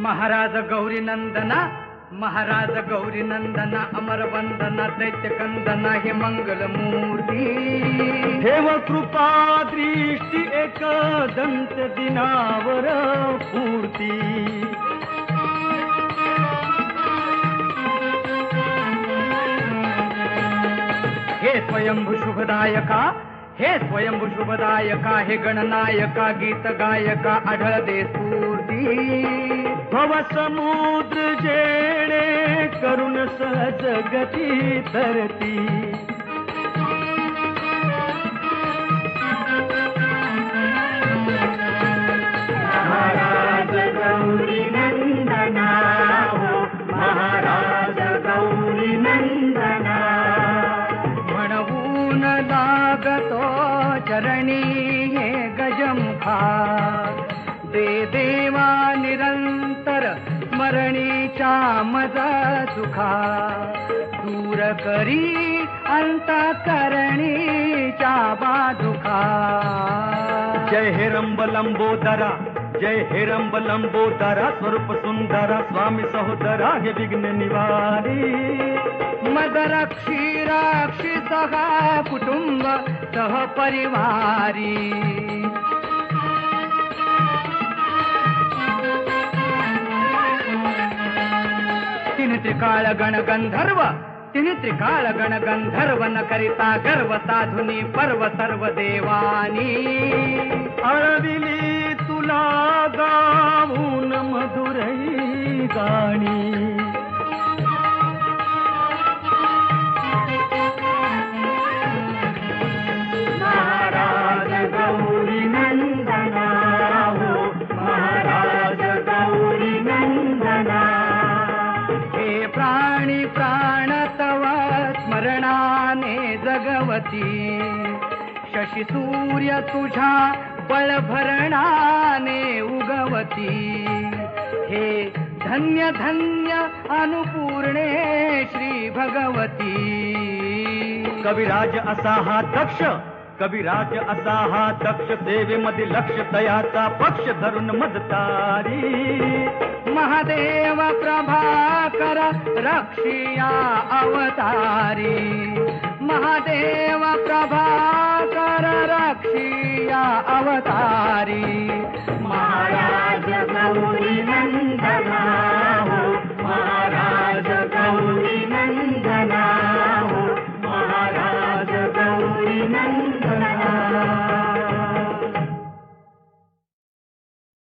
महाराज गौरी नंदना, महाराज गौरी नंदना, अमर वंदना, दैत्य कंदना, हे मंगल मूर्ती. देव कृपा दृष्टी एक दंत दिनावर पूर्ती. हे स्वयंभू शुभदायका, हे स्वयंभू शुभदायका, हे गणनायका, गीत गायका, आढळ दे स्फूर्ती. भव समुद्र जेणे करुण सहज गती तरती. महाराज गौरी नंदना, हो महाराज गौरी नंदना. म्हणवून लागतो चरणी हे गजमुखा, दे देवा निरंतर स्मरणीच्या मज सुखा. दूर करी अंतःकरणीच्या बाधुखा. जय हे रंब लंबोदरा, जय हे रंब लंबोदरा, स्वरूप सुंदरा, स्वामी सहोदरा, हे विघ्न निवारी. मद रक्षी रक्षी सह कुटुंब सह परिवारी. तीन त्रिकाळ गण गंधर्व, तीन त्रिकाळ गण गंधर्व, न करिता गर्व साधुनी पर्व सर्व देवानी. अळविली तुला गाऊन मधुरई गाणी. महाराज गौरी नंदना, हो महाराज गौरी नंदना. हे प्राणी प्राण तव स्मरणाने जगवती. शशी सूर्य तुझ्या बळभरणाने उगवती. हे धन्य धन्य अनुपूर्णे श्री भगवती. कविराज असा हा दक्ष, कविराज असा हा दक्ष, सेवेमध्ये लक्ष तयाचा पक्ष धरून मजतारी. महादेव प्रभाकर रक्षिया अवतारी. महादेव प्रभाकर रक्षिया अवतारी. महाराज गौरी नंदना, हो महाराज गौरी नंदना, हो महाराज गौरी नंदना.